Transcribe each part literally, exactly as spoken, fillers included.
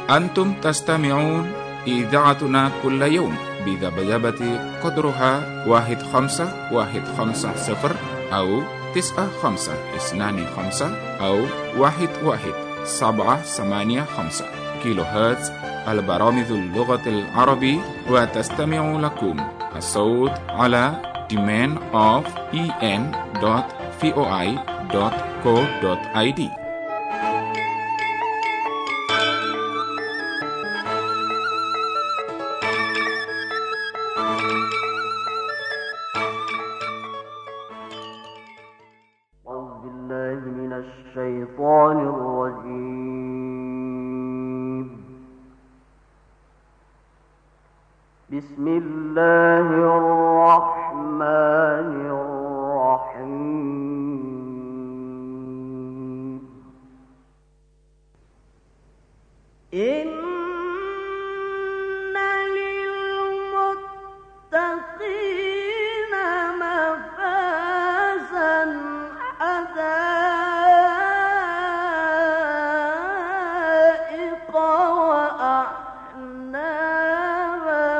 أنتم تستمعون إذاعتنا كل يوم بذبذبة قدرها واحد خمسة واحد خمسة صفر أو تسعة خمسة اثنان خمسة أو واحد واحد سبعة ثمانية خمسة كيلو هرتز. البرامج اللغة العربية، وتستمع لكم الصوت على demand of e n dot voi dot co dot i d. بسم الله الرحمن الرحيم. إن للمتقين مفازا حدائق وأعنابا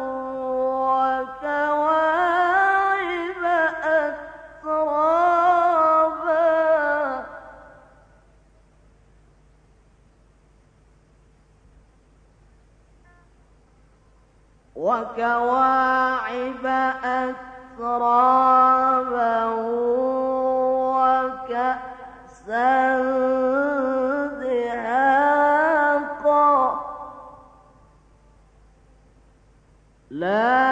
وكواعب أترابا وكواعب أترابا وكأسا دهاقا لا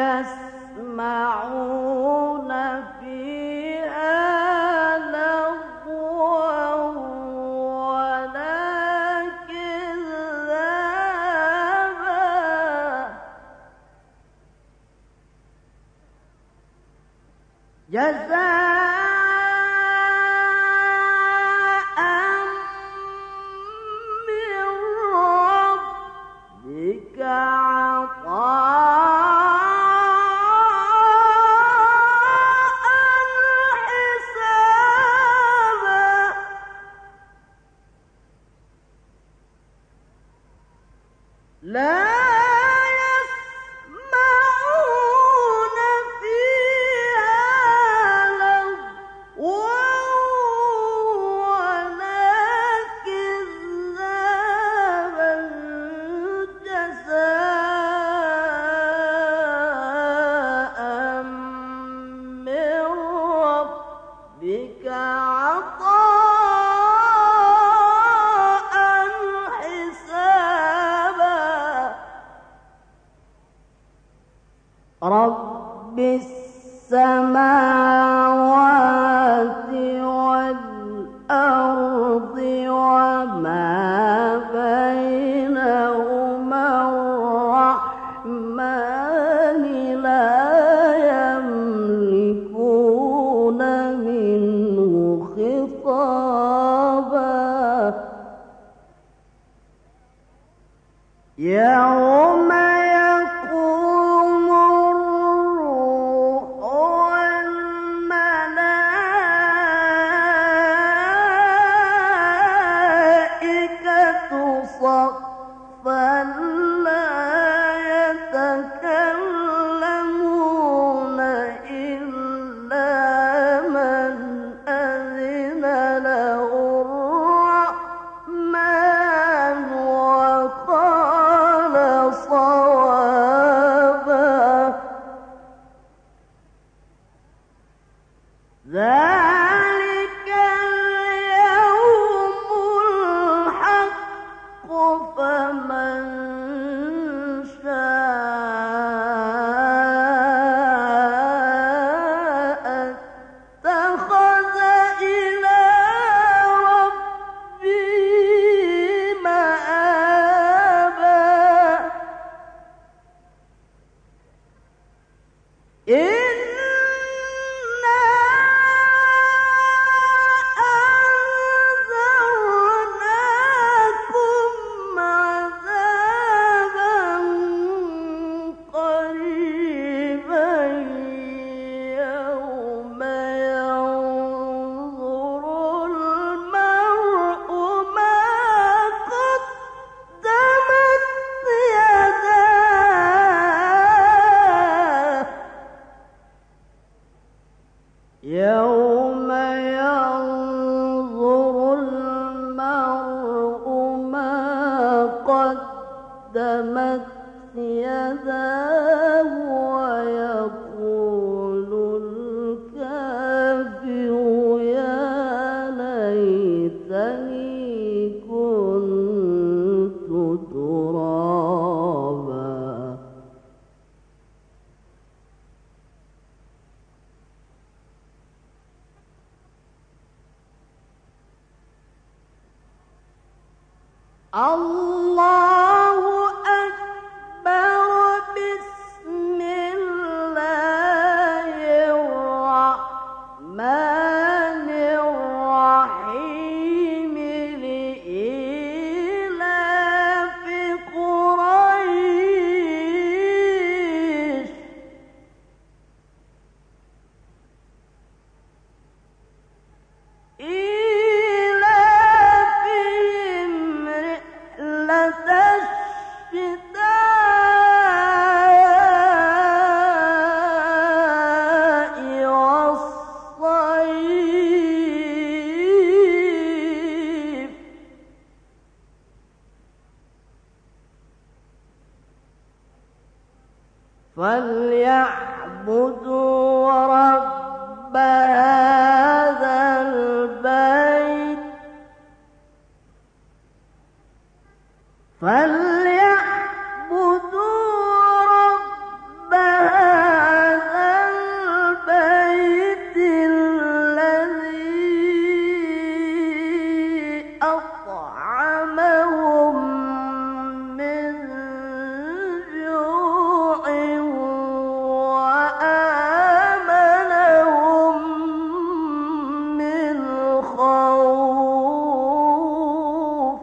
يسمعون فيها لغوا ولا كذابا جزاء من ربك عطاء حسابا لا يسمعون فيها لغوا ولا كذابا جزاء من ربك عطاء حسابا رب السماوات والأرض وما بينهما الرحمن لا يملكون منه خطابا يوم يقوم الروح والملائكة صفا لا يتكلمون إلا من أذن له الرحمن وقال صوابا ذلك اليوم الحق فمن شاء اتخذ إلى ربه مآبا إنا يوم ينظر المرء ما قدمت يداه ويقول الكافر يا ليتني كنت ترابا. الله أكبر. بسم الله الرحمن الرحيم. لإيلاف قريش إيلافهم رحلة الشتاء والصيف. فليعبدوا رب هذا البيت فليعبدوا رب هذا البيت الذي أطعمهم من جوع وآمنهم من خوف.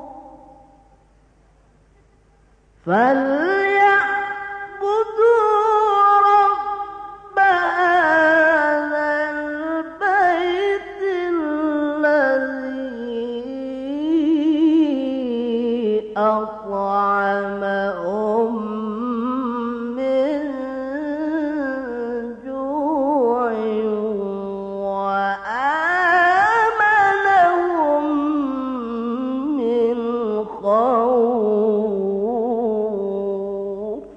فليعبدوا رب هذا البيت الذي أطعمهم من جوع وآمنهم من خوف.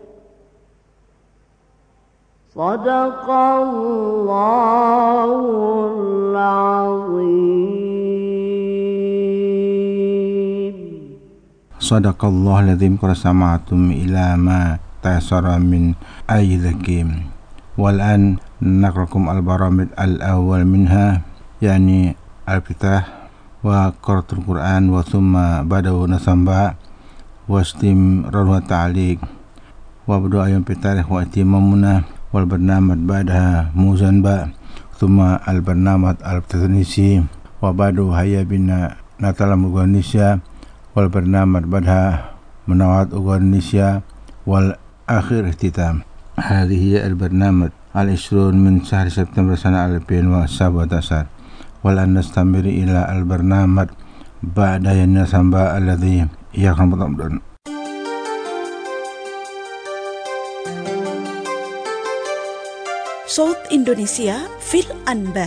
صدق الله العظيم. Sadaqallahul azim. Qad sama'tum ila ma tayassara min ayyi dhakim. Wal an naqrakum al-baramid al-awwal minha, yani al-fitah wa qiraatul Qur'an wa thumma badawu nasamba wa istimrar wa ta'liq wa badu ayam fitarih wa itimamuna wal barnamaj ba'daha muzanba thumma al-barnamaj al-tatanisi wa badu hayya bina natalam Indonesia wal barnamaj badha menawat Indonesia wal akhir ihtitam. هذه هي البرنامج العشرون من شهر سبتمبر سنة ألفين وسبعة عشر. والآن نستمر إلى البرنامج بعد ينسمى الذي يكون رمضان. صوت إندونيسيا في الأنباء.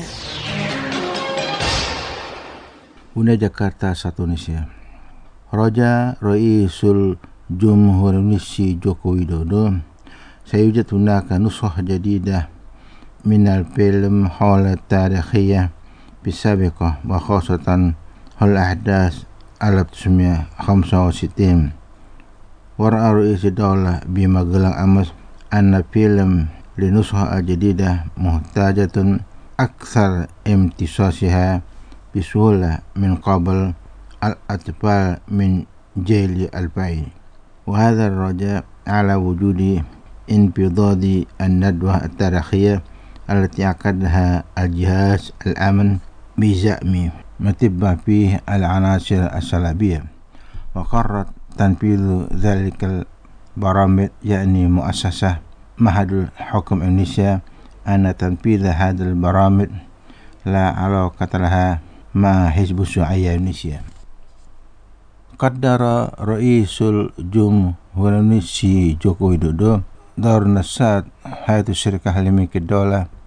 هنا جاكرتا satu Indonesia. Raja Raisul Jumhur Indonesia Joko Widodo سيوجد هناك نسخة جديدة من الفيلم حول التاريخية بالسابقة وخاصة الأحداث ألف وتسعمائة وخمسة وستين. ورأى رئيس الدولة بمجلة أمس أن فيلم لنسخة الجديدة محتاجة أكثر امتصاصها بسهولة من قبل الأطفال من جيل البعيد. وهذا الرجاء على وجود انبضاض الندوة التاريخية التي عقدها الجهاز الأمن بزعم متبع فيه العناصر السلبية. وقررت تنفيذ ذلك البرامج يعني مؤسسة معهد الحكم إندونيسيا أن تنفيذ هذه البرامج لا علاقة لها مع حزب الشيوعية إندونيسيا. قدر رئيس الجمهور الإندونيسي جوكو ويدودو دور نشاط هذه الشركة الملكية الدولة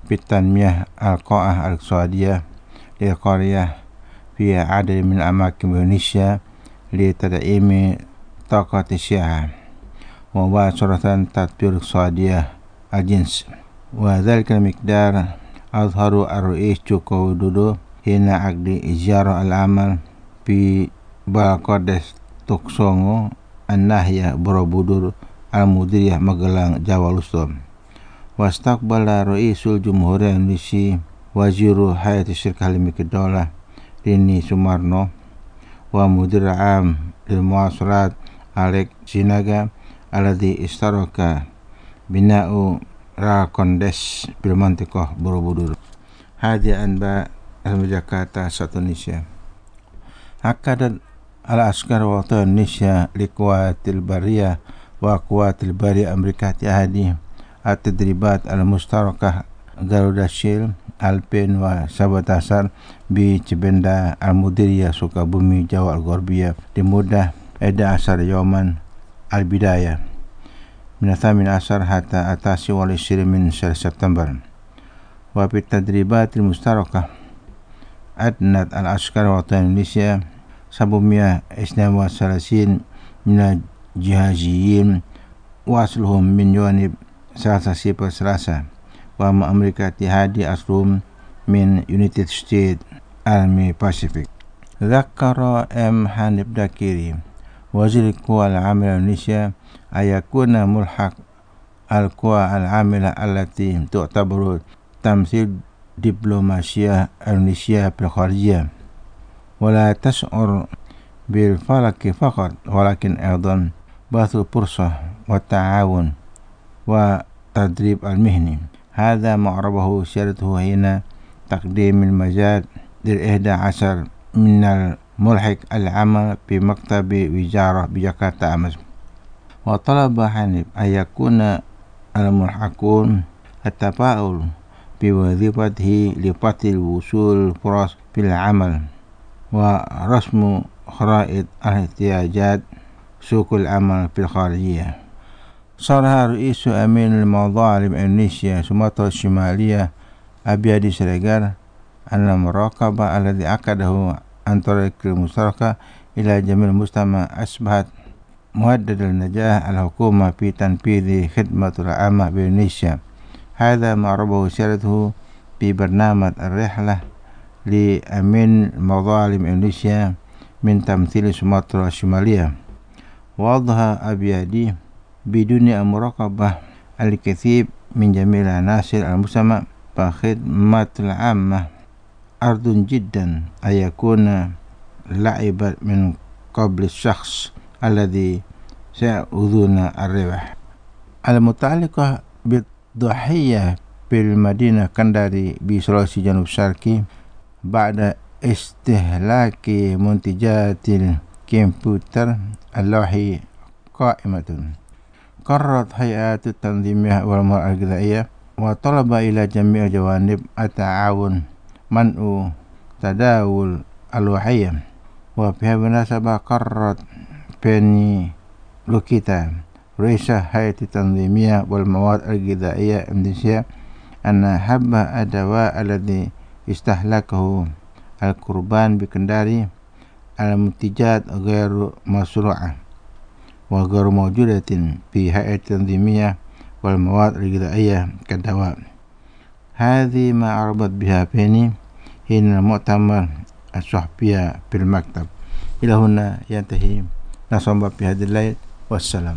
بالتنمية القاءة الاقتصادية للقرية في عدد من الأماكن بإندونيسيا لتدعيم طاقة الشيعة ومباشرة تطوير اقتصادية الجنس. وذلك المقدار أظهر الرئيس جوكو ويدودو حين عقد زيارة العمل في Balkades Tuksongo الناحية بروبودور المديرية مغلان جاوا الوسطى. واستقبل رئيس الجمهورية الإندونيسي وزير هيئة الشركة العالمية للدولة ريني سومارنو ومدير العام للمواصلات أليك سيناغا الذي اشترك بناء راكوندس بالمنطقة بروبودور. هذه أنباء جاkarta Indonesia. أكدت العسكر الوطني إندونيسيا لقوات البرية وقوات البرية الأمريكية هذه التدريبات المشتركة Garuda Shield Alpine وسابوتاسار بجبندا المديرية سوكابومي جوا الغربية لمدة أحد عشر يوما البداية من الثامن عشر حتى التاسع والعشرين من شهر سبتمبر. وفي التدريبات المشتركة أدنت العسكر الوطني إندونيسيا سبعمائة واثنين وثلاثين من الجهازيين وأصلهم من جانب ثلاثة صفر ثلاثة وأما أمريكا هذه أصلهم من United States Army Pacific. ذكر أم حنيف داكيري وزير القوى العاملة إندونيسيا أن يكون ملحق القوى العاملة التي تعتبر تمثيل دبلوماسية إندونيسيا في الخارجية ولا تشعر بالفلك فقط ولكن أيضا بث فرصة والتعاون والتدريب المهني. هذا ما عربه سيرته حين تقديم المزاد للإحدى عشر من الملحق العمل في مكتب وزارة بجاكرتا أمس. وطلب حنيف أن يكون الملحقون التفاؤل بوظيفته لفتح الوصول فرص في العمل ورسم خرائط الاحتياجات سوق العمل في الخارجية. صرح رئيس أمين المظالم إندونيسيا سوماترا الشمالية أبيادي سريغار أن المراقبة الذي عقده عن طريق المشتركة إلى جميع المجتمع أصبحت مهدد النجاح الحكومة في تنفيذ خدمة العامة بإندونيسيا. هذا ما عربه سيرته في برنامج الرحلة لأمين مظالم إندونيسيا من تمثيل سوماترا الشمالية. ووضح أبيادي بدون المراقبة الكثير من جميع عناصر المجتمع فخدمة العامة أرض جدا أن يكون لعبا من قبل الشخص الذي سيأخذون الربح. المتعلقة بالضحية في المدينة كنداري بسلوسي جنوب شرقي بعد استهلاك منتجات الكمبيوتر اللوحي قائمة. قررت هيئات التنظيمية والأمور الغذائية وطلب إلى جميع جوانب التعاون منع تداول الوحية. وفي هذه المناسبة قررت بيني لوكيتا رئيسة هيئة التنظيمية والمواد الغذائية إندونيسيا أن حب الدواء الذي استهلكه القربان بكنداري المنتجات غير مشروعة وغير موجودة في هيئة التنظيمية والمواد الغذائية كدواء. هذه ما عربت بها بيني حين المؤتمر الصحفي في المكتب. إلى هنا ينتهي نصب في هذه الليل والسلام.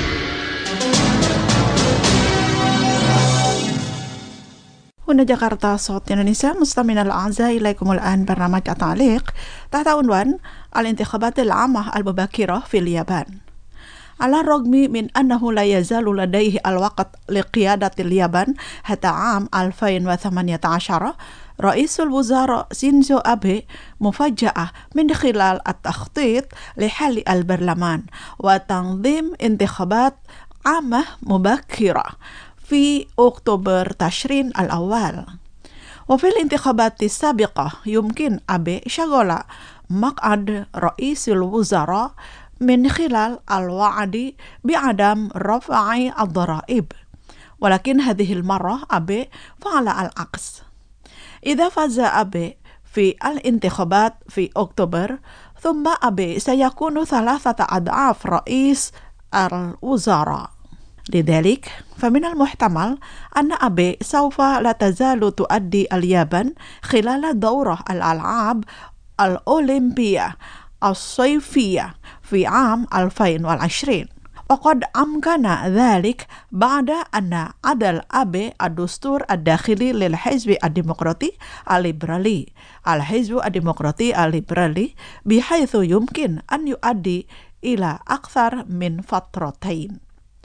هنا جاكرتا صوت إندونيسيا. مستمعينا الأعزاء، إليكم الآن برنامج التعليق تحت عنوان الانتخابات العامة المبكرة في اليابان. على الرغم من أنه لا يزال لديه الوقت لقيادة اليابان حتى عام ألفين وثمانية عشر، رئيس الوزراء شينزو أبي مفاجأة من خلال التخطيط لحل البرلمان وتنظيم انتخابات عامة مبكرة في أكتوبر تشرين الأول. وفي الانتخابات السابقة يمكن أبي شغل مقعد رئيس الوزراء من خلال الوعد بعدم رفع الضرائب. ولكن هذه المرة أبي فعل العكس. إذا فاز أبي في الانتخابات في أكتوبر ثم أبي سيكون ثلاثة أضعاف رئيس الوزراء. لذلك فمن المحتمل أن أبي سوف لا تزال تؤدي اليابان خلال دورة الألعاب الأولمبية الصيفية في عام ألفين وعشرين، وقد أمكن ذلك بعد أن عدل أبي الدستور الداخلي للحزب الديمقراطي الليبرالي الحزب الديمقراطي الليبرالي بحيث يمكن أن يؤدي إلى أكثر من فترتين.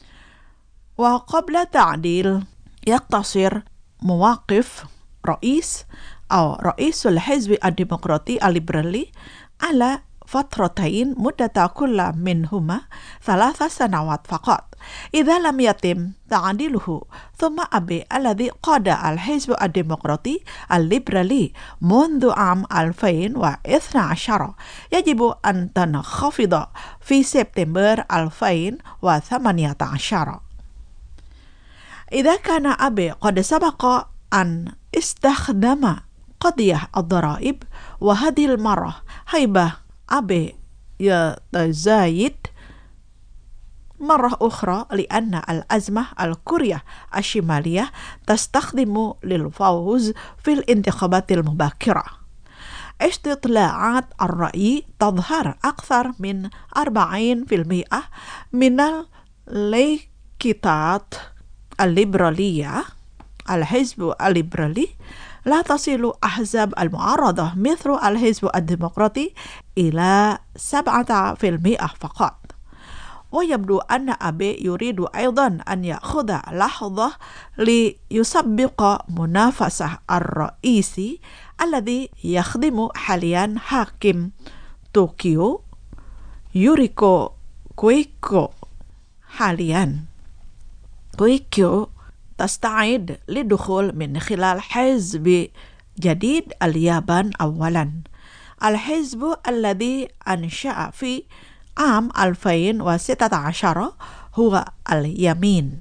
وقبل تعديل يقتصر مواقف رئيس أو رئيس الحزب الديمقراطي الليبرالي على فترتين مدة كل منهما ثلاث سنوات فقط. إذا لم يتم تعديله ثم أبي الذي قاد الحزب الديمقراطي الليبرالي منذ عام ألفين واثني عشر يجب أن تنخفض في سبتمبر ألفين وثمانية عشر. إذا كان أبي قد سبق أن استخدم قضية الضرائب وهذه المرة هيبة أبي يتزايد مرة أخرى لأن الأزمة الكورية الشمالية تستخدم للفوز في الانتخابات المبكرة. استطلاعات الرأي تظهر أكثر من أربعين بالمئة من الليكتات الليبرالية الحزب الليبرالي لا تصل أحزاب المعارضة مثل الحزب الديمقراطي إلى سبعة بالمئة فقط. ويبدو أن أبي يريد أيضا أن يأخذ لحظة ليسبق منافسه الرئيسي الذي يخدم حاليا حاكم طوكيو يوريكو كويكو. حاليا كويكو تستعد للدخول من خلال حزب جديد اليابان أولا، الحزب الذي أنشأ في عام ألفين وستة عشر هو اليمين.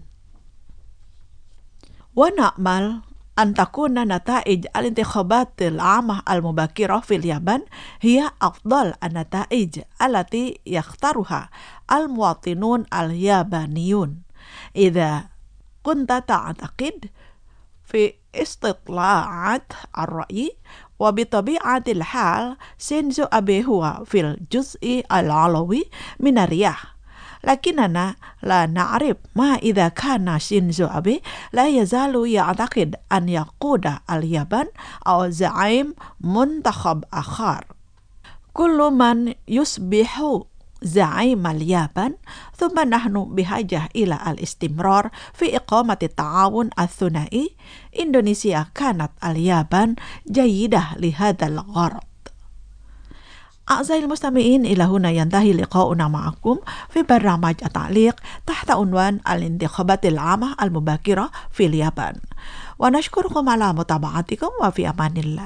ونأمل أن تكون نتائج الانتخابات العامة المبكرة في اليابان هي أفضل النتائج التي يختارها المواطنون اليابانيون. إذا كنت تعتقد في استطلاعات الرأي، وبطبيعة الحال شينزو أبي هو في الجزء العلوي من الرياح، لكننا لا نعرف ما إذا كان شينزو أبي لا يزال يعتقد أن يقود اليابان أو زعيم منتخب آخر. كل من يصبح زعيم اليابان ثم نحن بحاجة إلى الاستمرار في إقامة التعاون الثنائي. إندونيسيا كانت اليابان جيدة لهذا الغرض. أعزائي المستمعين، إلى هنا ينتهي لقاؤنا معكم في برنامج التعليق تحت عنوان الانتخابات العامة المبكرة في اليابان، ونشكركم على متابعتكم وفي أمان الله.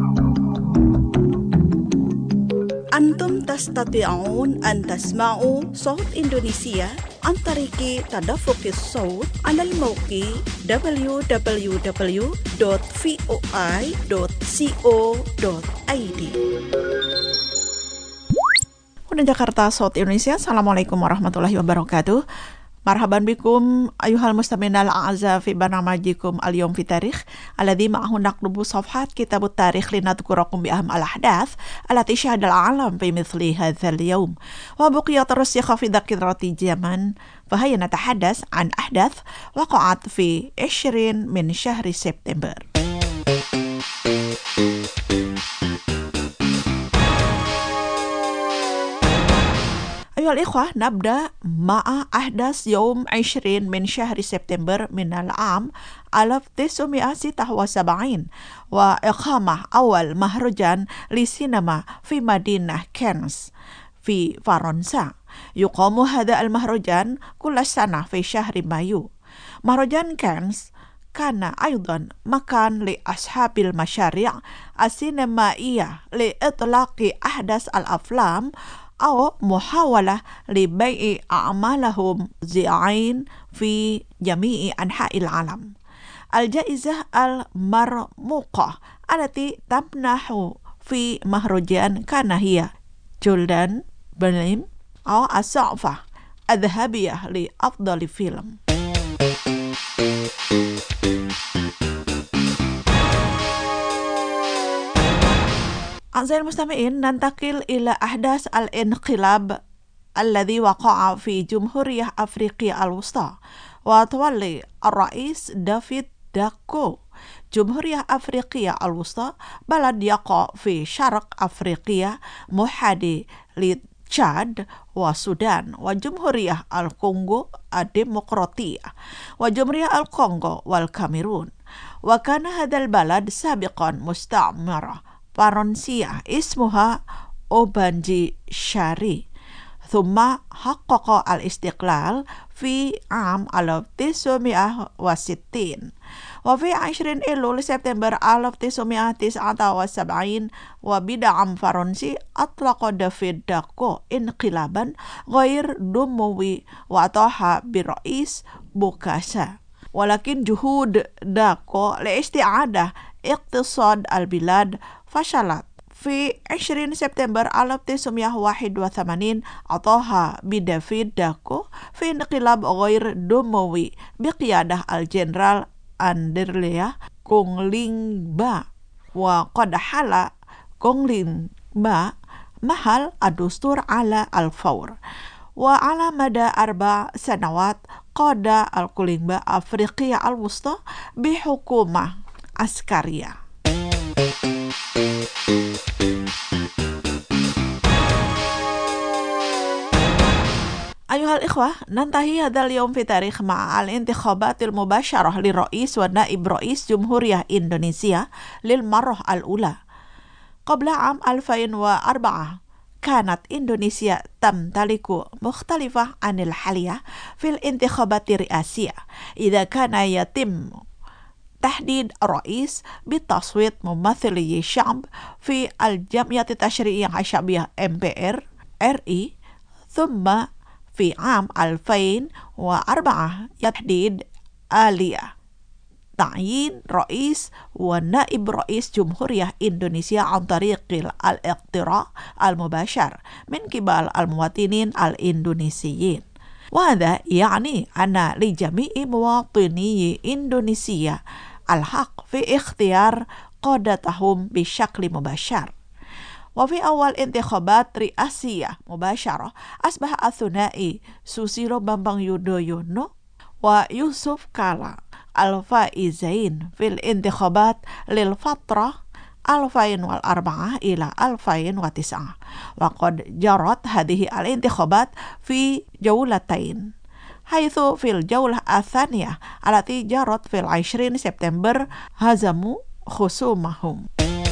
أنتم تستطيعون أن تسمعوا صوت إندونيسيا عن طريق تدفق الصوت على الموقع دبليو دبليو دبليو دوت فوي دوت كو دوت اي دي. Udah Jakarta Saut Indonesia. Assalamualaikum warahmatullahi wabarakatuh. Marhaban bikum ayuhal mustamin al-a'za fi barnamajikum al-yawm fi tarikh alladhi ma'ahu naqlubu safhat kitabut tarikh linadhkurakum bi aham al-ahdath allati syahada al-alam fi mithli hadzal yawm wa buqiya tarsikha fi dhakirati zaman fa hayya natahaddas an ahdath waqa'at fi ishrin min syahri September. أيها الإخوة، نبدأ مع أحداث يوم عشرين من شهر سبتمبر من العام ألف وتسعمائة وستة وسبعين وإقامة أول مهرجان للسينما في مدينة كانز في فرنسا. يقام هذا المهرجان كل سنة في شهر مايو. مهرجان كانز كان أيضا مكان لأصحاب المشاريع السينمائية لإطلاق أحداث الأفلام أو محاولة لبيع أعمالهم زعين في جميع أنحاء العالم. الجائزة المرموقة التي تمنح في مهرجان كان هي جولدن بليم أو الصعفة الذهبية لأفضل فيلم. أعزائي المستمعين، ننتقل إلى أحداث الانقلاب الذي وقع في جمهورية أفريقيا الوسطى وتولي الرئيس دافيد داكو. جمهورية أفريقيا الوسطى بلد يقع في شرق أفريقيا محاذي لتشاد والسودان وجمهورية الكونغو الديمقراطية وجمهورية الكونغو والكاميرون. وكان هذا البلد سابقا مستعمرة فرنسية اسمها أوبانجي شاري، ثم حقق الاستقلال في عام ألف وتسعمائة وستين. وفي عشرين أيلول سبتمبر ألف وتسعمائة وتسعة وسبعين وبدعم فرنسي أطلق دافيد داكو انقلابا غير دموي وأطاح برئيس بوكاسا. ولكن جهود داكو لاستعادة اقتصاد البلاد فشلت. في عشرين سبتمبر ألف وتسعمائة وواحد وثمانين أطاح بدافيد داكو في انقلاب غير دموي بقيادة الجنرال أندرليا كونغلينغبا، وقد حل كونغلينغبا محل الدستور على الفور. وعلى مدى أربع سنوات قاد الكولينغبا أفريقيا الوسطى بحكومة عسكرية. أيها الإخوة، ننتهي هذا اليوم في تاريخ مع الانتخابات المباشرة لرئيس ونائب رئيس جمهورية إندونيسيا للمرة الأولى. قبل عام ألفين وأربعة كانت إندونيسيا تمتلك مختلفة عن الحالية في الانتخابات الرئاسية، إذا كان يتم تحديد رئيس بتصويت ممثلي الشعب في الجمعية التشريعية الشعبية إم بي آر إر إي، ثم في عام ألفين وأربعة يتحديد آلية تعيين رئيس ونائب رئيس جمهورية إندونيسيا عن طريق الاقتراع المباشر من قبل المواطنين الإندونيسيين. وهذا يعني أن لجميع مواطني إندونيسيا الحق في اختيار قادتهم بشكل مباشر. وفي أول انتخابات رئاسية مباشرة أصبح الثنائي سوسيلو بامبانغ يودويونو ويوسف كالا الفائزين في الانتخابات للفترة ألفين وأربعة إلى ألفين وتسعة. وقد جرت هذه الانتخابات في جولتين، حيث في الجولة الثانية التي جرت في العشرين سبتمبر هزموا خصومهم.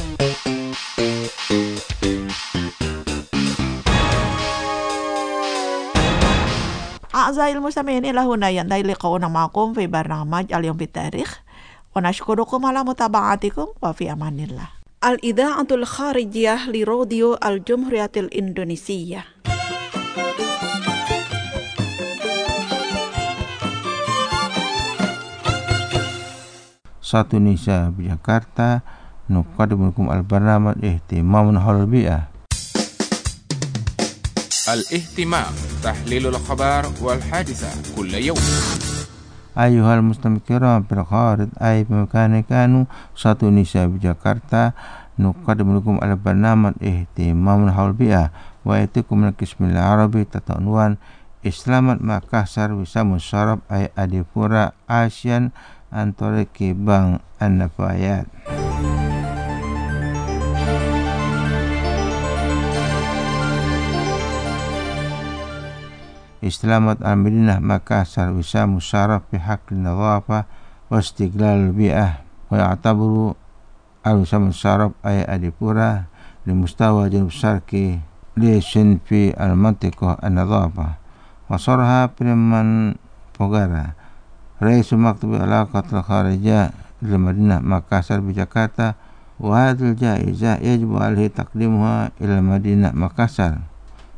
أعزائي المستمعين، إلى هنا ينتهي لقاؤنا معكم في برنامج اليوم في التاريخ، ونشكركم على متابعتكم وفي أمان الله. الإذاعة الخارجية لراديو الجمهورية الإندونيسية. Satu Indonesia Jakarta نقدم لكم البرنامج اهتمام حول البيئة. الاهتمام تحليل الأخبار والحادثة كل يوم. أيها المستمعين الكرام في الخارج أي بمكان كانوا Satu Indonesia Jakarta نقدم لكم البرنامج اهتمام حول البيئة ويأتيكم من القسم العربي تحت عنوان Islamat Makassar bisa musyawarah ay Adipura ASEAN antara Kibang An-Nafayat. Islamat al-Madinah Makassar bisa musyawarah fi haqq an-nadhafah wa istiqlal al-bi'ah wa ya'tabaru al-bisa musyawarah ay Adipura li mustawa janub syarqi li fi al-mantiqah an-nadhafah وصرها برمان Pogara رئيس مكتب العلاقات الخارجية للمدينة مكاسر بجاكرتا وهذه الجائزة يجب عليه تقديمها إلى المدينة مكاسر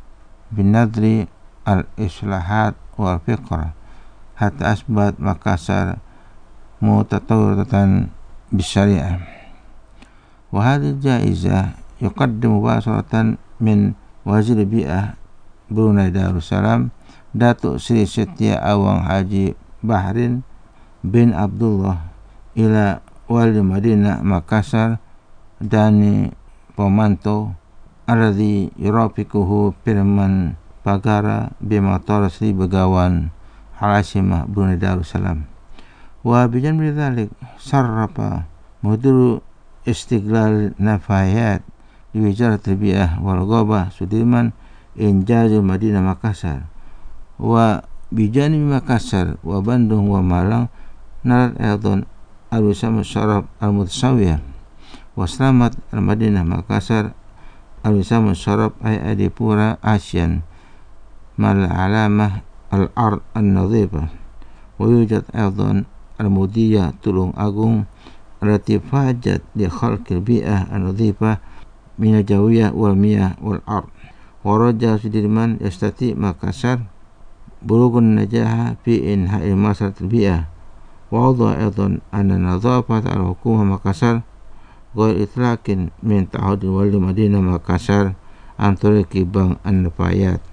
binadri al-islahat wal fiqh hatta asbat Makassar mutatawwiratan bisyariah. Wa hadhihi jaizah yuqaddimu basaratan min wazir bi'ah Brunei Darussalam Datuk Sri Setia Awang Haji Bahrin bin Abdullah ila wali Madinah Makassar Dani Pomanto alladhi yurafikuhu Firman Pagara bimatar Sri Begawan Halasimah Brunei Darussalam. Wa bijanbi dzalik sarrafa mudiru istiqlal nafayat di Wizarat Tarbiyah wal Ghabah Sudirman Injazul Madinah Makassar wa bijani Makassar wa Bandung wa Malang narat aydan al-wisam syaraf al-mutasawiyah wa selamat al-Madinah Makassar al-wisam syaraf ay Adipura Asian mal alamah al-ard an-nadhifah wa yujad aydan al-mudiyah Tulung Agung allati fajat li khalqil bi'ah an-nadhifah min al-jawiyah wal miyah wal ard. Waraja Sudirman yastati Makassar bulughun najaha fi inha'il masar al-bi'ah wa wadha aidan anna nadhafat al-hukumah Makassar ghair itlaqin min ta'ahud wali Madinah Makassar an tariqi Bank an-Nafayat.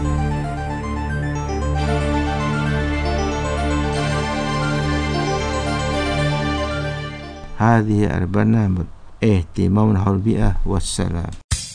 Hadhihi al-barnamij ihtimam haul bi'ah wassalam.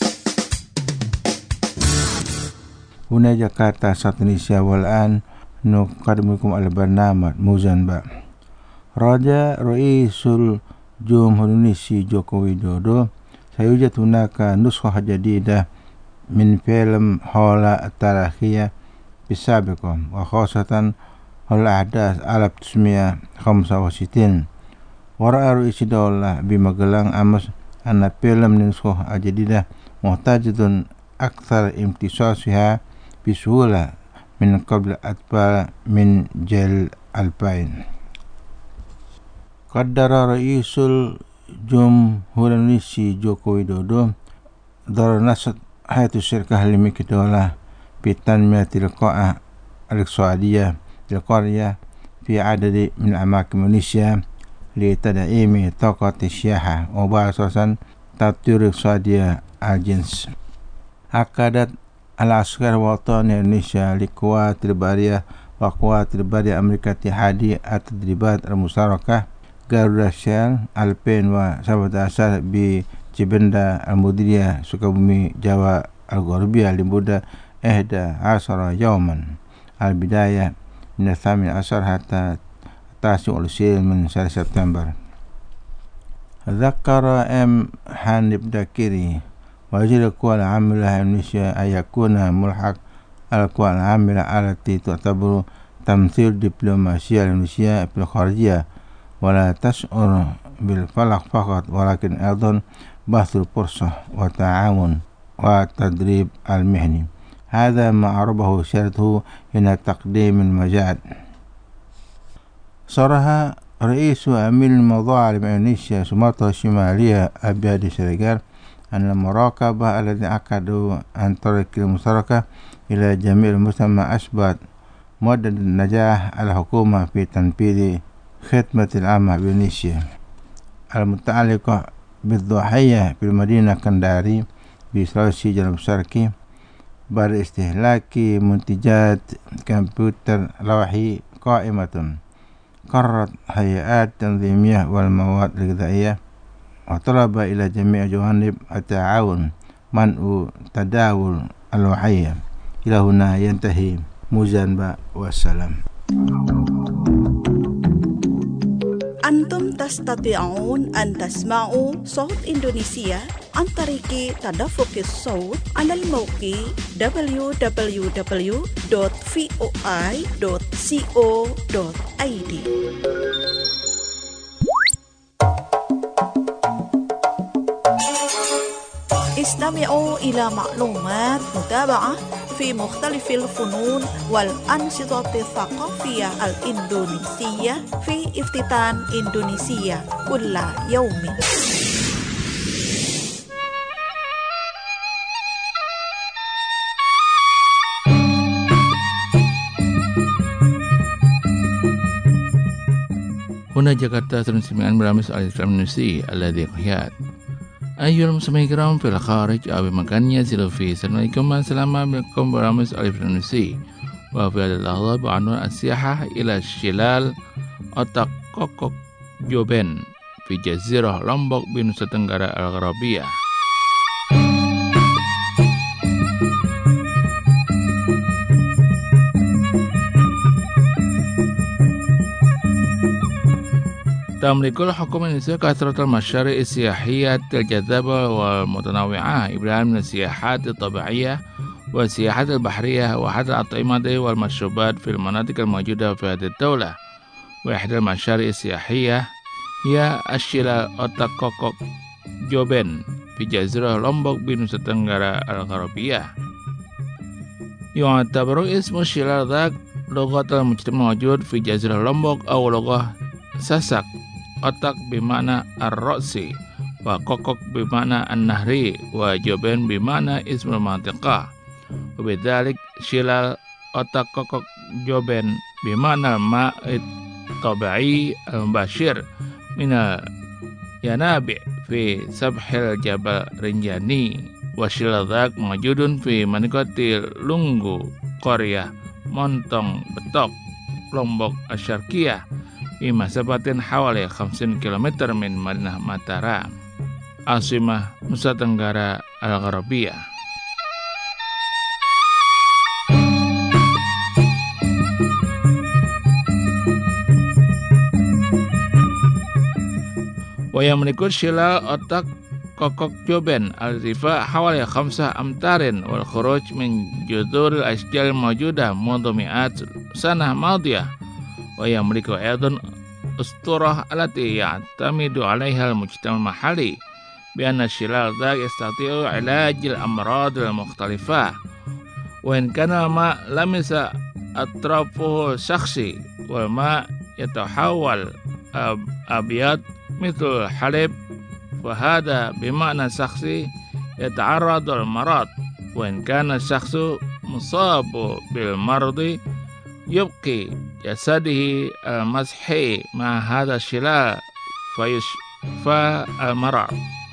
Huna Jakarta Sat Indonesia wal'an nuqaddimukum al-barnamij muzan ba. Raja Raisul Jumhuriyah Indonesia Joko Widodo sayujad hunaka nuskha jadidah min film Hola Tarakhiyah bisabiqah wa khasatan Hola Ahdas alaf tis'miya khamsa wa sittin. Wara'a Raisi Daulah bi Magelang amas anna film nuskha jadidah muhtajatun akthar imtisasiha bisuhula min qabl atba min jal alpain. Qaddara Raisul Jumhuriyah Indonesia Joko Widodo dar nasat hayatu syirkah limiki daulah bitanmiyatil qa'ah al-iqtisadiyah bil qaryah fi adadi min amakin Indonesia li tad'imi taqati syiah wa basasan tatwir iqtisadiyah al-jins. Akadat al-askar watani Indonesia li kuwatil bariyah wa kuwatil bariyah Amerika Tihadi at-tadribat al-musyarakah Garuda Shell Alpen wa sahabat asal bi Cibenda Al-Mudiriyah Sukabumi Jawa Al-Gharbiyah limuda ehda asara yawman al-bidayah min thamin asar hatta tasi ulusil min September. Zakara M. Hanif Dakiri wazir kuala amilah Indonesia ayakuna mulhaq al-kuala amilah alati tu'tabaru tamthil diplomasi Indonesia fil kharijiyah wala tash'ur bil falaq faqat walakin aidan bahthul fursah wa ta'awun wa tadrib al-mihni. Hadha ma arabahu syaratuhu hina taqdim al-majad. Saraha Raisu Amil Madhalim Indonesia Sumatera Shimaliyah Abi Hadi Siregar أن المراقبة الذي عقدوا عن طريق المشاركة إلى جميع المجتمع أثبت مدى النجاح الحكومة في تنفيذ خدمة العامة بإندونيسيا المتعلقة بالضحية في المدينة كنداري بسلوسي جنوب شرقي بعد استهلاك منتجات كمبيوتر لوحي قائمة. قررت هيئات تنظيمية والمواد الغذائية وطلب إلى جميع جوانب التعاون منع تداول الوحية. إلى هنا ينتهي مزنبا والسلام. Antum tastati'un an tasma'u Sawt Indonesia an tariki tadaffuqis sawt alal mawqi w w w dot voi dot co dot i d. استمعوا إلى معلومات متابعة في مختلف الفنون والأنشطة الثقافية الإندونيسية في افتتان إندونيسيا كل يوم. هنا جاكرتا تنسمعان برامج الإسلامي الذي قياد أيها المستمعين الكرام في الخارج أو بمكان يصل فيه السلام عليكم السلام عليكم برامج الإسلامي وفي هذه اللحظة بعنوان السياحة إلى شلال Otak Kokok Joben في جزيرة Lombok بنص Tenggara الغربية. تملك الحكومة الإندونيسية كثرة المشاريع السياحية الجذابة والمتنوعة إبداعا من السياحات الطبيعية والسياحات البحرية وحتى الأطعمة والمشروبات في المناطق الموجودة في هذه الدولة. وإحدى المشاريع السياحية هي الشلال Otak Kokok Joben في جزيرة لومبوك بنص Tenggara الغربية. يعتبر اسم الشلال ذاك لغة المجتمع الموجود في جزيرة لومبوك أو لغة ساسك. Otak بمعنى الرأس وكوكوك بمعنى النهري وجوبن بمعنى اسم المنطقة. وبذلك شلال Otak Kokok Joben بمعنى الماء الطبيعي المباشر من الينابع في سفح الجبل رنجاني. والشلال ذاك موجود في منطقة لونغو قرية مونتong Betok Lombok الشرقية في مسافة حوالي خمسين كيلومتر من مدينة Mataram عاصمة Nusa Tenggara الغربية. ويملك شلال Otak Kokok Joben الارتفاع حوالي خمسة أمتار والخروج من جذور الأشجار الموجودة منذ مئات سنة ماضية. ويملك أيضا أسطورة التي يعتمد عليها المجتمع المحلي بأن الشلال ذاك يستطيع علاج الأمراض المختلفة وإن كان الماء لمس أطرافه الشخصي والماء يتحول أبيض مثل الحليب فهذا بمعنى شخصي يتعرض للمرض وإن كان الشخص مصاب بالمرض يبقي جسده المسحي مع هذا الشلال فيشفى المرض.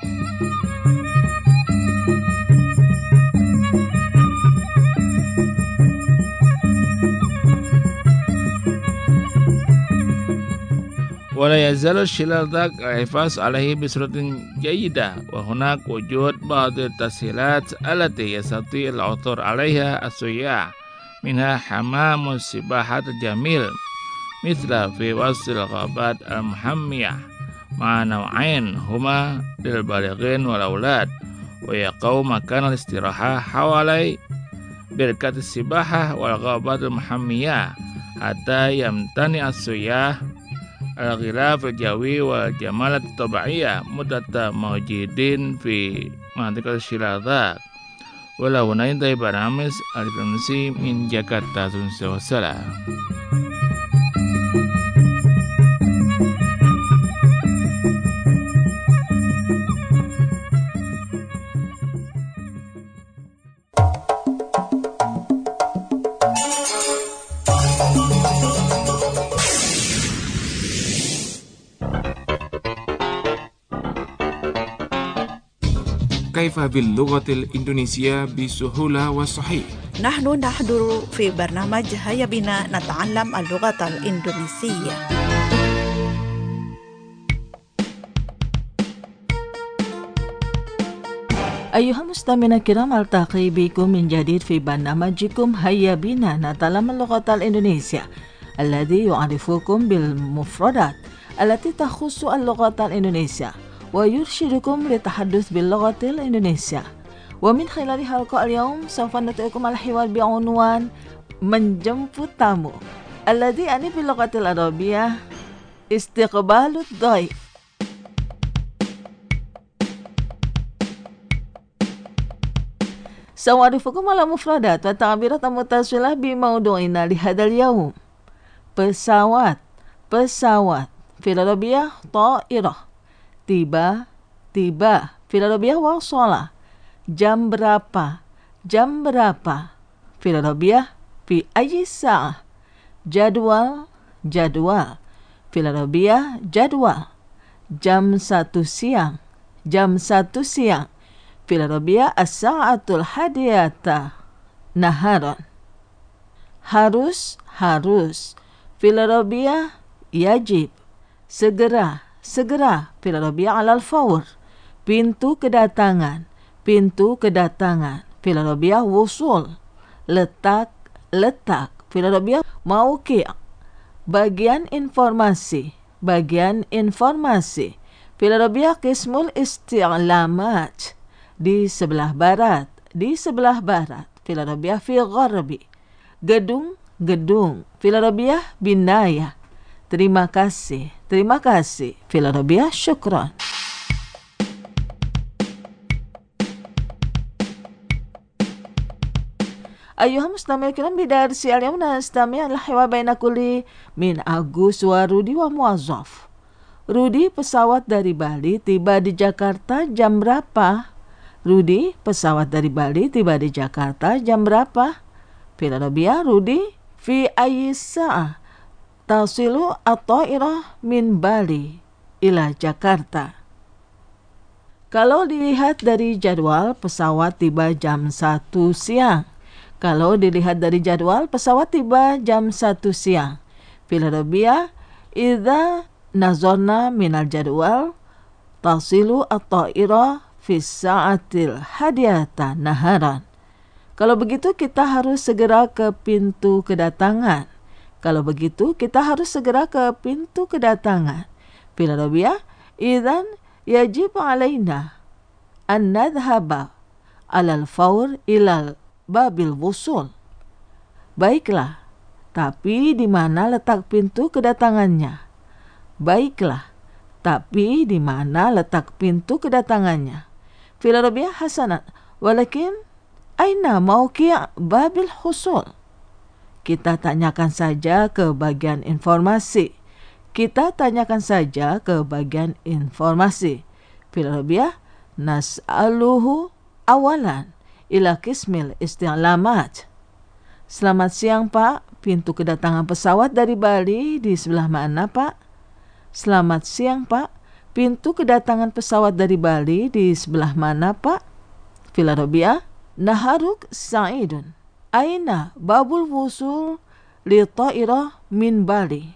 ولا يزال الشلال ذاك الحفاظ عليه بصورة جيدة وهناك وجود بعض التسهيلات التي يستطيع العثور عليها السياح منها حمام السباحة الجميل مثل في وسط الغابات المحمية مع نوعين هما للبالغين والأولاد ويقوم مكان الاستراحة حوالي بركة السباحة والغابات المحمية حتى يمتنع السياح الغلاف الجوي والجمالات الطبيعية مدة موجودين في منطقة الشلال ذاك. ولو ننتهي برامج الإسلامي من جاكرتا والسلام. كيف باللغة الإندونيسية بسهولة وصحيح؟ نحن نحضر في برنامج هيا بنا نتعلم اللغة الإندونيسية. أيها المستمعين الكرام ألتقي بكم من جديد في برنامجكم هيا بنا نتعلم اللغة الإندونيسية الذي يعرفكم بالمفردات التي تخص اللغة الإندونيسية ويرشدكم للتحدث باللغة الإندونيسية. ومن خلال حلقة اليوم سوف نترككم الحوار بعنوان menjemput tamu الذي يعني باللغة العربية استقبال الضيف. سأعرفكم على مفردات وتعبيرات متصلة بموضوعنا لهذا اليوم. pesawat pesawat في العربية طائرة. tiba tiba في العربية وصل. jam berapa jam berapa في العربية في أي ساعة. jadwal jadwal Filarabia jadwal. Jam satu siang. Jam satu siang. Filarabia as-sa'atul hadiyata naharon. Harus, harus. Filarabia yajib. Segera, segera. Filarabia alal fawr. Pintu kedatangan. Pintu kedatangan. Filarabia wusul. Letak, letak. Filarabia mauki'. Bagian informasi. Bagian informasi. Filarabia qismul isti'lamat. Di sebelah barat. Di sebelah barat. Filarabia fi gharbi. Gedung, gedung. Filarabia binaya. Terima kasih. Terima kasih. Filarabia syukran. أيها المستمع الكرام بدرس اليوم نستمع الحوار بين كل من Agus wa Rudi wa Muazzaf. Rudi, pesawat dari Bali tiba di Jakarta jam berapa? Rudi, pesawat dari Bali tiba di Jakarta jam berapa? Filarabia Rudi fi ayyi sa'ah tasilu at-ta'irah min Bali ila Jakarta. Kalau dilihat dari jadwal, pesawat tiba jam satu siang. Kalau dilihat dari jadwal, pesawat tiba jam satu siang. Filarabia idza nazarna minal jadwal tasilu at-ta'irah fi sa'atil hadiyata naharan. Kalau begitu kita harus segera ke pintu kedatangan. Kalau begitu kita harus segera ke pintu kedatangan. Filarabia idzan yajib alaina an nadhhaba alal fawr ilal babil wusul. Baiklah, tapi di mana letak pintu kedatangannya? Baiklah, tapi di mana letak pintu kedatangannya? Filarabia hasanat, walakin aina mauqi' babil husul. Kita tanyakan saja ke bagian informasi. Kita tanyakan saja ke bagian informasi. Filarabia nas'aluhu awalan ila qismil isti'lamat. Selamat siang Pak, pintu kedatangan pesawat dari Bali di sebelah mana Pak? Selamat siang Pak, pintu kedatangan pesawat dari Bali di sebelah mana Pak? Filarabia naharuk sa'idun. Aina babul wusul li ta'irah min Bali.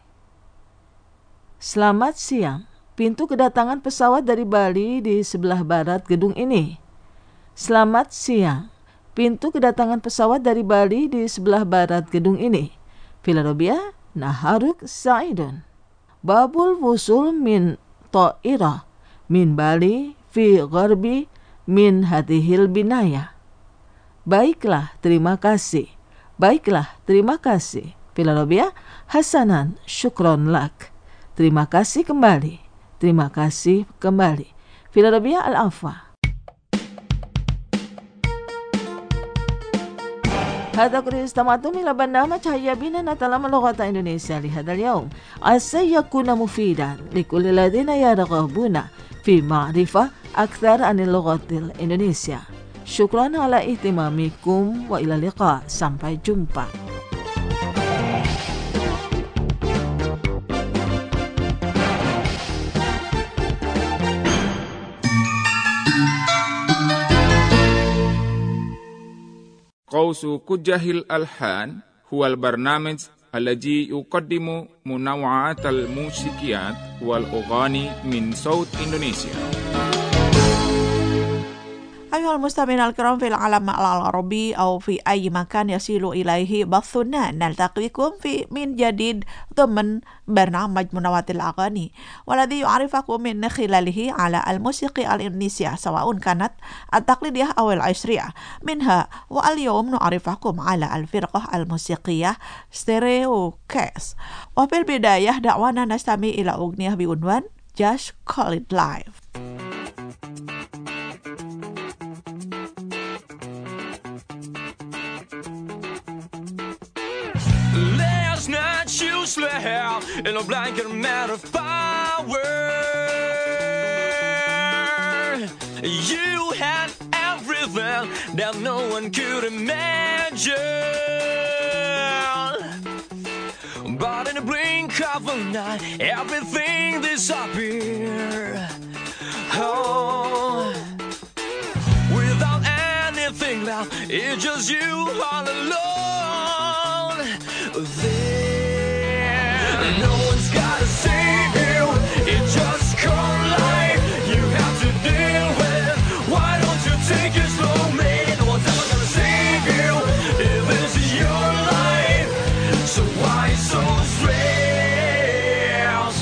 Selamat siang, pintu kedatangan pesawat dari Bali di sebelah barat gedung ini. Selamat siang. Pintu kedatangan pesawat dari Bali di sebelah barat gedung ini. Filarabia naharuk sa'idun. Babul wusul min ta'irah min Bali fi gharbi min hadhil binaya. Baiklah, terima kasih. Baiklah, terima kasih. Filarabia hasanan syukron lak. Terima kasih kembali. Terima kasih kembali. Filarabia al-afwa. هذا كل استمعتم إلى برنامج هيا بنا نتعلم اللغة الإندونيسية لهذا اليوم. عسى يكون مفيدا لكل الذين يرغبون في معرفة أكثر عن اللغة الإندونيسية. شكرا على اهتمامكم وإلى اللقاء. Sampai jumpa. قوس كجه الألحان هو البرنامج الذي يقدم منوعات الموسيقيات والأغاني من صوت إندونيسيا. أيها المستمعين الكرام في العالم العربي أو في أي مكان يصل إليه بثنا، نلتقي بكم في من جديد ضمن برنامج منوعات الأغاني، والذي يعرفكم من خلاله على الموسيقى الإندونيسية سواء كانت التقليدية أو العصرية منها. واليوم نعرفكم على الفرقة الموسيقية ستيريو كيس. وفي البداية دعوانا نستمع إلى أغنية بعنوان Just Call It Live. Last night you slept in a blanket made of power. You had everything that no one could imagine, but Caught in the blink of an eye, everything disappeared. Oh, without anything left, it's just you all alone. There, no one's gotta save you. It's just cold life you have to deal with. Why don't you take it slow, man? No one's ever gonna save you if this is your life. So why so stressed?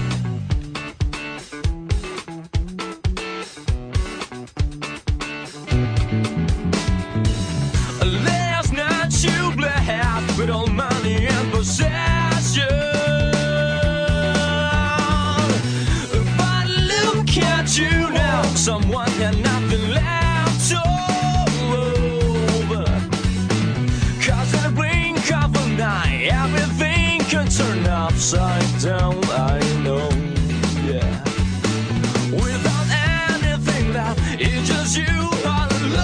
Last night you blessed with all money and possession, but look at you now, someone had nothing left over. Cause in the blink of an eye, everything can turn upside down, I know, yeah. Without anything left, it's just you all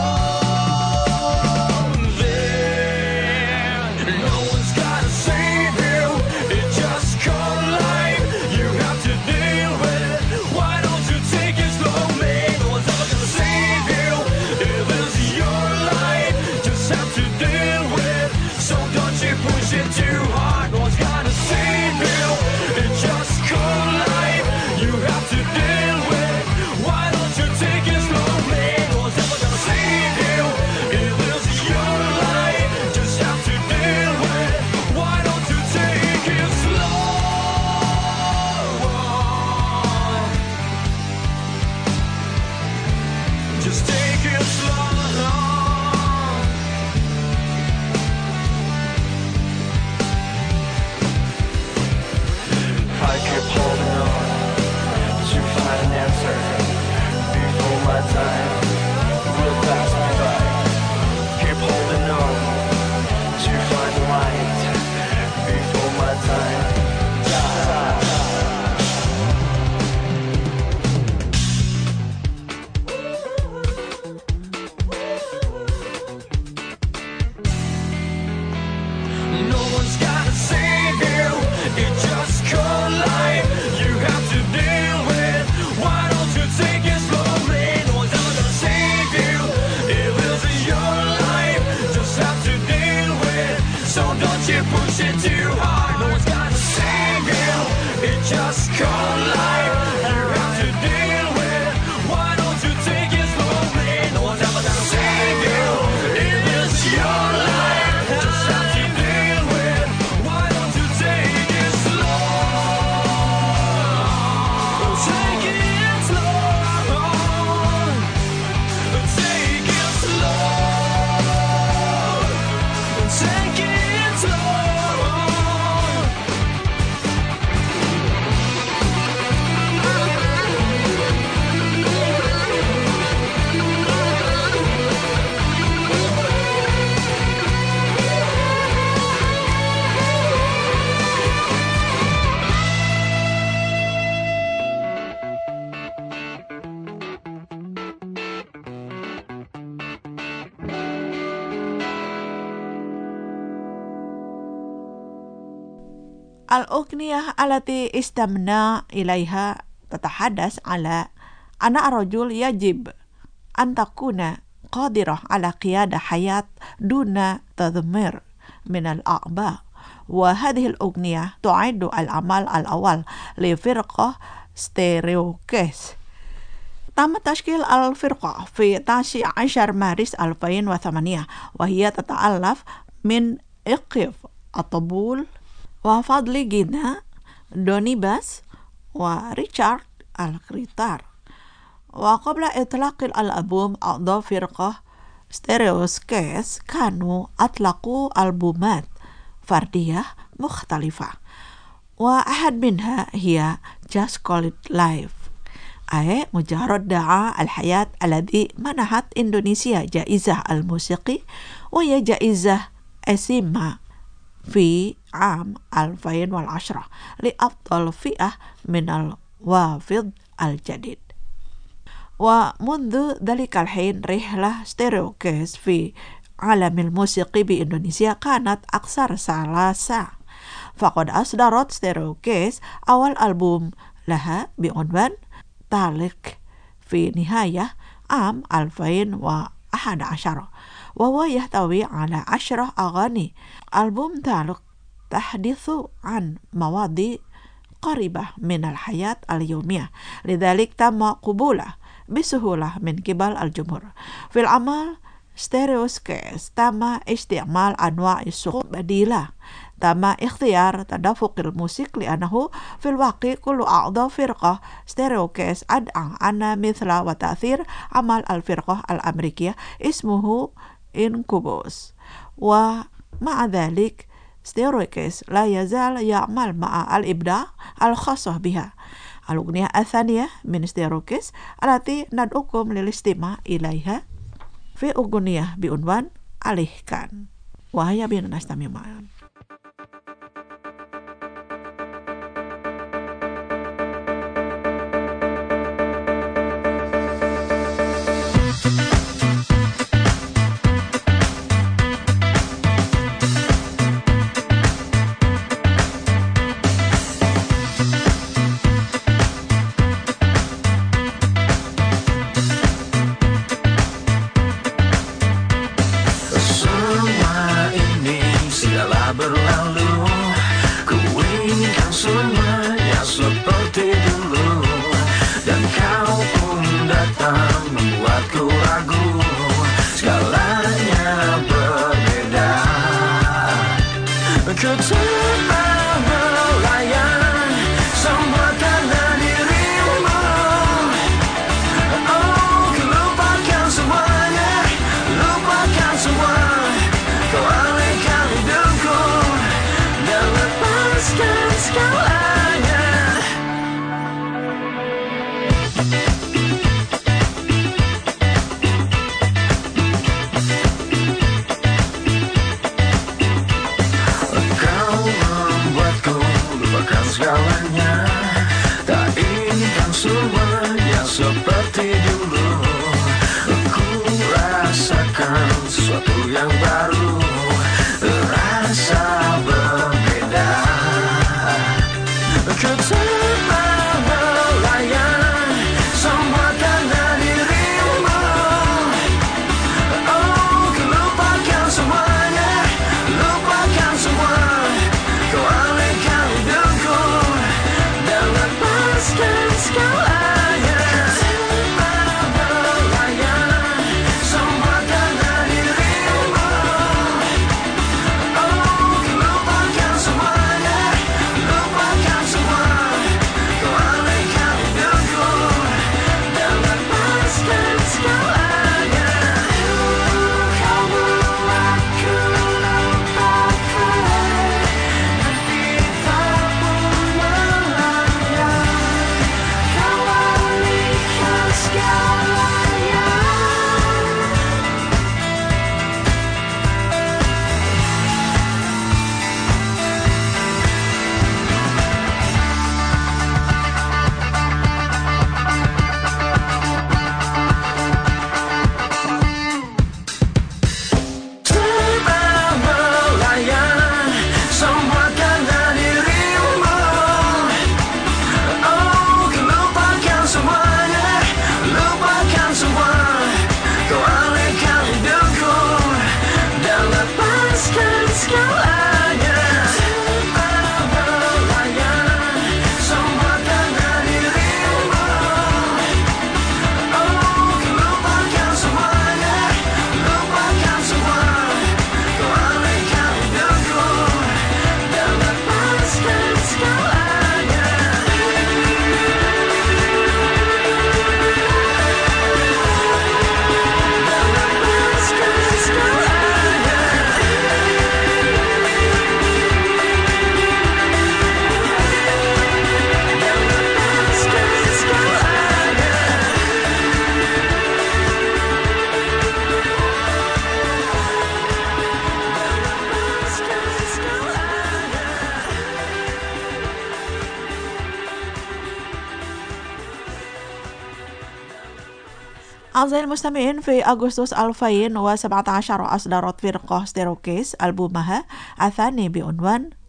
alone. There, no one's gotta save you. It's just cold life you have to deal with. Why don't you take it slow, man? No one's ever gonna save you if it's your life. Just have to deal with. So don't you push it too hard. No one's gonna save you. It's just cold life you have to deal with. Why don't you take it slow, man? No one's ever gonna save you if it's your life. Just have to deal with. Why don't you take it slow? Just take it slow. I keep holding on to find an answer before my time will pass me by. Keep holding on to find the light before my time dies. No one's gotta save you. It's just cold life you have to deal with. Why don't you take it slow, man? No one's ever gonna save you if it's your life. Just have to deal with. So don't you push it too hard. No one's gotta save you. It's just cold life you have to deal with. Why don't you take it slow, man? No one's ever gonna save you if it's your life. Just have to deal with. Why don't you take it slow? Take it slow. Take it slow. Take it slow. الأغنية التي استمعنا إليها تتحدث على أن الرجل يجب أن تكون قادرة على قيادة حياة دون تذمير من الأعباء. وهذه الأغنية تعد العمل الأول لفرقة ستيريوكيس. تم تشكيل الفرقة في تاسع عشر مارس ألفين وثمانية، وهي تتألف من إقف الطبول وفضل جينا، دوني باس، وريتشارد الكريتار. وقبل إطلاق الألبوم أعضاء فرقة ستيريوكيس كانوا أطلقوا ألبومات فردية مختلفة، وأحد منها هي Just Call It Life، أي مجرد دعاء الحياة، الذي منحت إندونيسيا جائزة الموسيقي، وهي جائزة أسيما في عام ألفين وعشرة لأفضل فئة من الوافد الجديد. ومنذ ذلك الحين رحلة ستيريوكيس في عالم الموسيقى بإندونيسيا كانت أكثر سلاسة، فقد أصدرت ستيريوكيس أول ألبوم لها بعنوان تالق في نهاية عام ألفين وأحد عشر، وهو يحتوي على عشرة أغاني. ألبوم تالق تحدث عن مواضيع قريبة من الحياة اليومية، لذلك تم قبوله بسهولة من قبل الجمهور. في العمل ستيريوكيس تم استعمال أنواع الصوت بديلة، تم اختيار تدفق الموسيقى لأنه في الواقع كل أعضاء فرقة ستيريوكيس أدعى أن مثل وتأثير عمل الفرقة الأمريكية اسمه إنكوبوس، ومع ذلك ستيريوكيس لا يزال يعمل مع الإبداع الخاصة بها. الأغنية الثانية من ستيريوكيس التي ندعوكم للاستماع إليها في أغنية بعنوان Alihkan. وهيا بنا نستمع معا. أعزائي المستمعين، في أغسطس ألفين وسبعة عشر أصدرت فرقة ستيريوكيس ألبومها الثاني بعنوان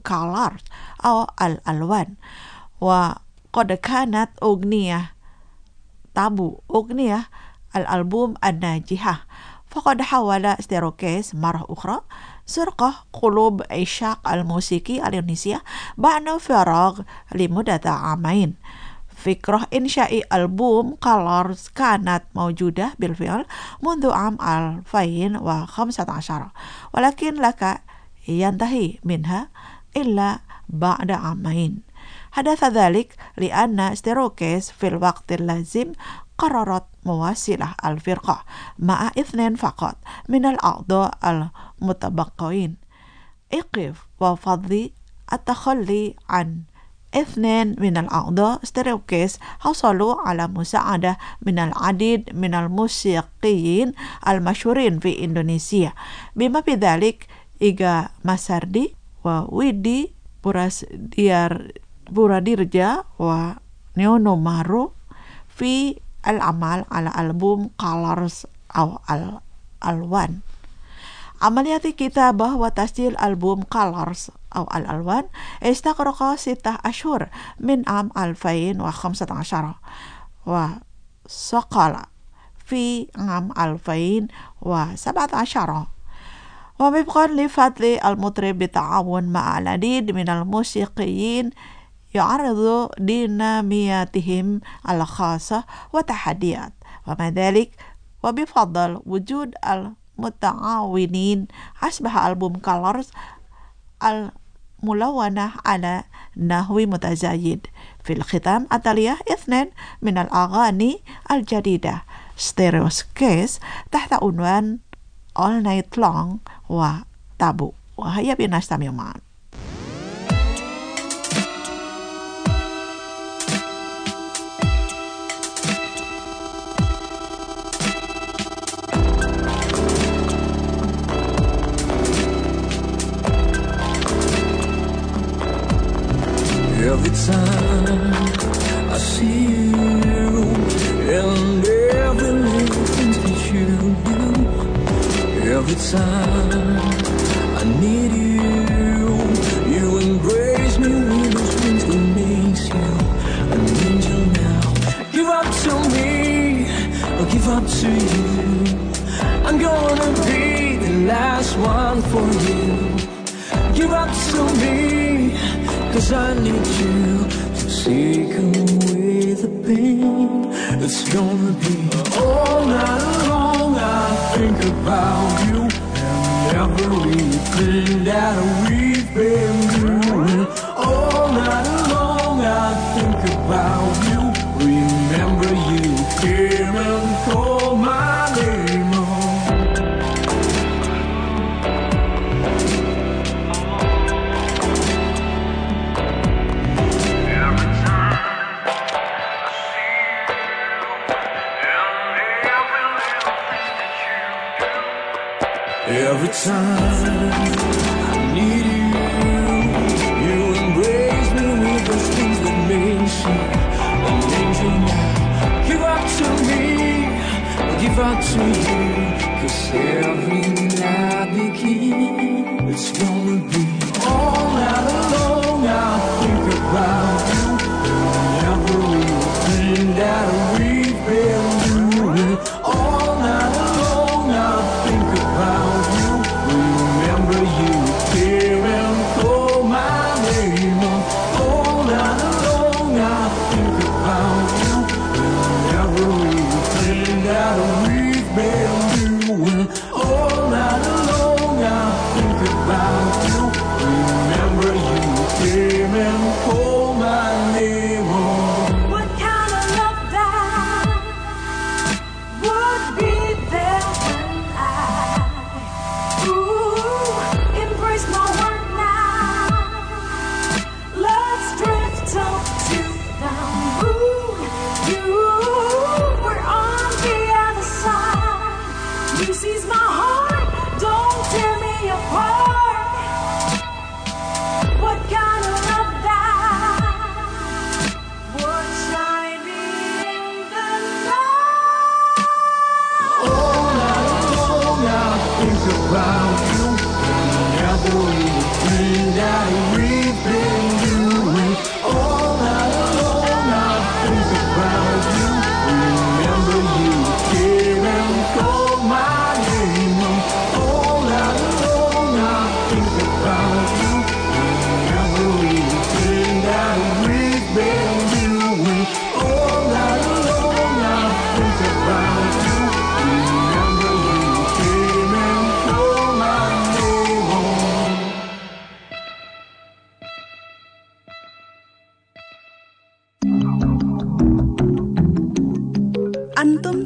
colors أو الألوان. وقد كانت أغنية تابو أغنية الألبوم الناجحة، فقد حاول ستيروكيز مرة أخرى سرقة قلوب عشاق الموسيقى الإندونيسية بعد فراغ لمدة عامين. فكرة إنشاء ألبوم كولرز كانت موجودة بالفعل منذ عام ألفين وخمسة عشر، ولكن لك ينتهي منها إلا بعد عامين. حدث ذلك لأن ستيروكيز في الوقت اللازم قررت مواصلة الفرقة مع اثنين فقط من الأعضاء المتبقين. عقب وفضل التخلي عن اثنين من الأعضاء، ستيروكيز حصلوا على مساعدة من العديد من الموسيقيين المشهورين في إندونيسيا، بما في ذلك إيغا ماساردي وويدي بوراديرجا ونيونو مارو في العمل على ألبوم كولرز أو الألوان. عمليات كتابة وتسجيل ألبوم كولرز أو الألوان استغرق ستة أشهر من عام ألفين وخمسة عشر وصقل في عام ألفين وسبعة عشر. ووفقا لفضل المطرب بالتعاون مع العديد من الموسيقيين يعرض دينامياتهم الخاصة وتحديات، ومع ذلك وبفضل وجود المتعاونين أصبح ألبوم كولرز الملونة على نحو متزايد. في الختام التالية اثنين من الأغاني الجديدة ستيروكيز تحت عنوان All Night Long وتابو، وهيا بنا نستمع معا. Every time I see you and every little thing that you do, every time I need you, you embrace me with those wings that makes you an angel now. Give up to me, or give up to you. I'm gonna be the last one for you. Give up to me, 'cause I need you to take away the pain. It's gonna be all night long. I think about you and everything that we've been doing. All night long I think about you. Remember you came and called my name. Every time I need you, you embrace me with those things that make you an angel now. Give up to me, give up to you, 'cause every night begins. It's gonna be all night long. I think about you and everything that we've been doing. All night long I think about you. Remember you came and called my name. All night long I think about you and everything that we've been doing. All night long I think about you. Remember you came and called my name. What kind of love that would be there when I ooh, embrace my heart now? Let's drift up to down. Ooh, you were on the other side. You seize my heart, don't tear me apart. What kind of love that would shine me in the night? All night long I think about you and everything that we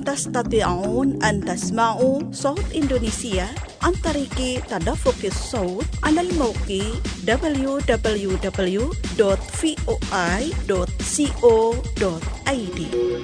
تستطيعون أن تسمعوا صوت إندونيسيا عن طريق تدفق الصوت على الموقع دبليو دبليو دبليو دوت فوي دوت كو دوت اي دي.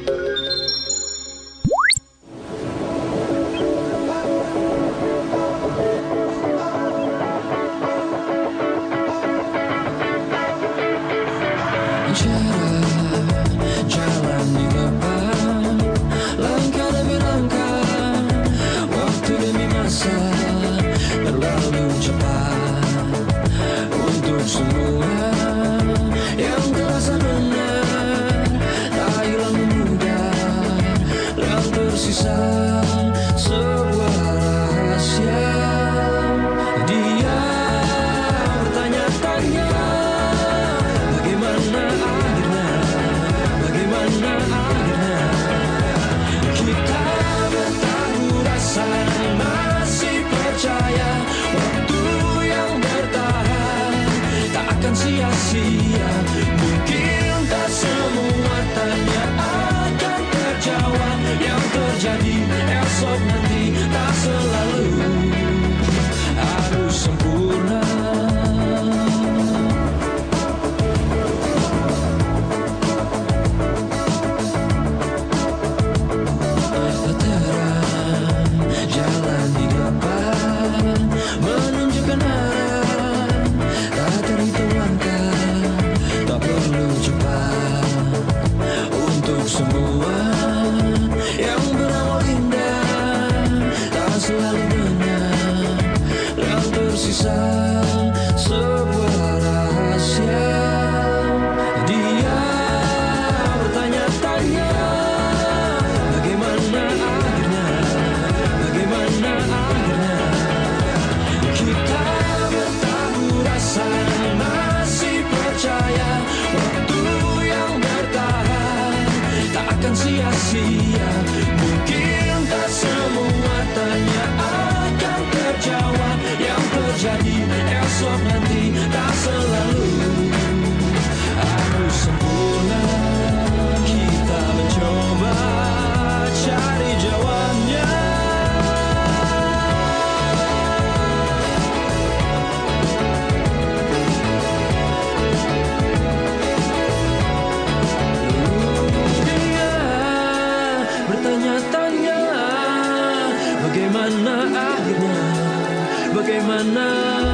Jalan di depan, langkah demi langkah, waktu demi masa berlalu cepat. Untuk semua yang terasa benar, tak hilang mudah, yang tersisa sebuah rahasia. Dia bertanya-tanya, bagaimana akhirnya, bagaimana akhirnya kita bertahu rasa masih percaya. Waktu yang bertahan tak akan sia-sia. Mungkin tak semua tanya akan terjawab. Yang terjadi esok nanti tak selalu harus sempurna. Jalan di depan menunjukkan arah, tak terhitung langkah, tak perlu cepat. Untuk semua yang berawal indah, tak selalu benar, yang tersisa sebuah rahasia. Dia bertanya-tanya, bagaimana akhirnya, bagaimana akhirnya kita bertahu rasa masih percaya. Waktu yang bertahan tak akan sia-sia. Mungkin tak semua tanya akan terjawab. Yang terjadi esok nanti tak selalu harus sempurna. Kita mencoba cari jawabnya. Dia bertanya-tanya, bagaimana akhirnya, bagaimana.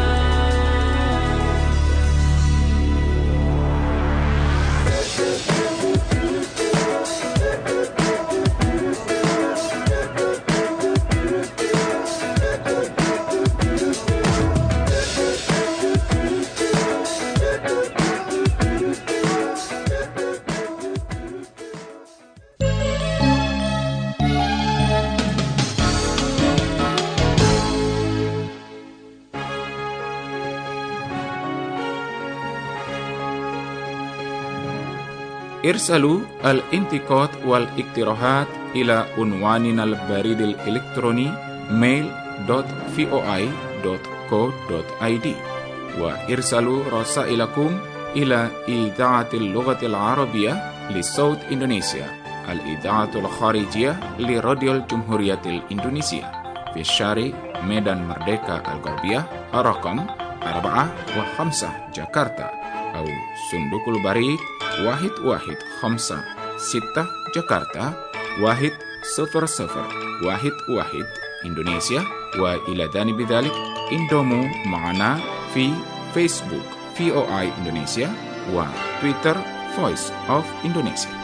ارسلوا الانتقاد والاقتراحات إلى عنواننا البريد الإلكتروني mail dot voi dot co dot id وارسلوا رسائلكم إلى إذاعة اللغة العربية لصوت إندونيسيا الإذاعة الخارجية لراديو الجمهورية الإندونيسية في الشارع ميدان مردeka الغربية رقم أربعة وخمسة جاكرتا أو صندوق البريد واحد واحد خمسة ستة جاكرتا واحد صفر صفر واحد واحد إندونيسيا. وإلى جانب ذلك انضموا معنا في فيسبوك في او اي إندونيسيا وتويتر Voice of Indonesia.